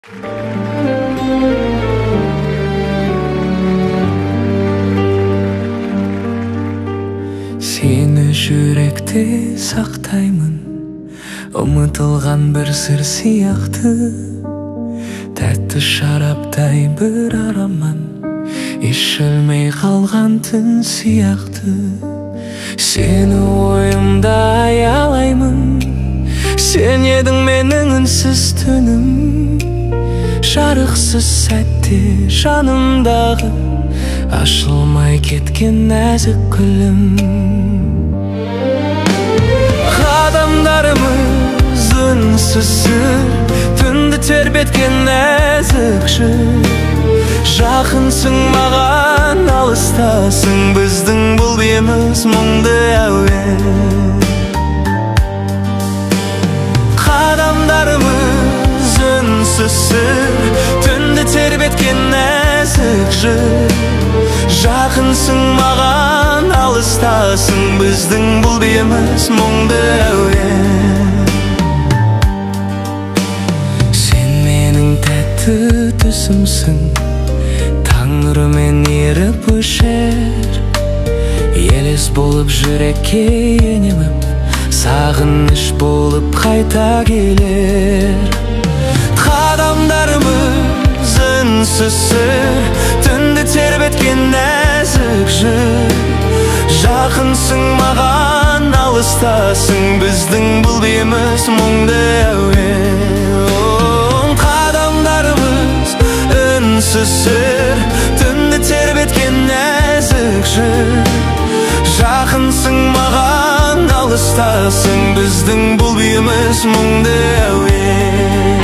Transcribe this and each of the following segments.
Сені жүректе сақтаймын, ұмытылған бір сыр сияқты. Тәтті шараптай бір ароман, ішілмей қалған түн сияқты. Сені ойымда аялаймын, сен едің менің үнсіз түнім. Жарықсыз сәтте жанымдағы ашылмай кеткен нәзік күлім. Қадамдарымыз үнсіз сыр, түнді тербеткен нәзік жыр. Жақынсың маған, алыстасың, біздің бұл биіміз мұңды әуен. Қадамдарымыз үнсіз сыр, түнді тербеткен нәзік жыр. Жақынсың маған, алыстасың, біздің бұл биіміз мұңды әуен. Сен менің тәтті түсімсің, таңырымен еріп өшер. Елес болып жүрекке енеміп, сағыныш болып қайта келер. Қадамдарымыз үнсіз сыр, түнді тербеткен нәзік жыр. Жақынсың маған, алыстасың, біздің бұл биіміз мұңды әуен. Қадамдарымыз үнсіз сыр, түнді тербеткен нәзік жыр. Жақынсың маған, алыстасың, біздің бұл биіміз мұңды әуен.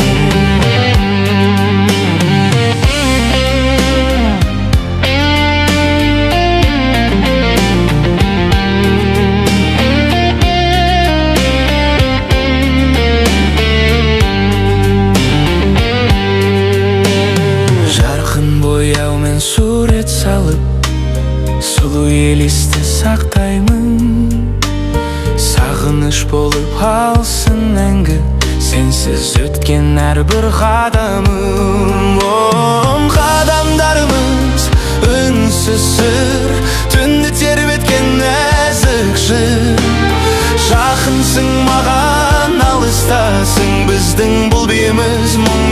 Бояумен сурет салып, сұлу елесті сақтаймын. Сағыныш болып алсын мәңгі, сенсіз өткен әрбір қадамым. Қадамдарымыз үнсіз сыр, түнді тербеткен нәзік жыр. Жақынсың маған, алыстасың, біздің бұл биіміз мұң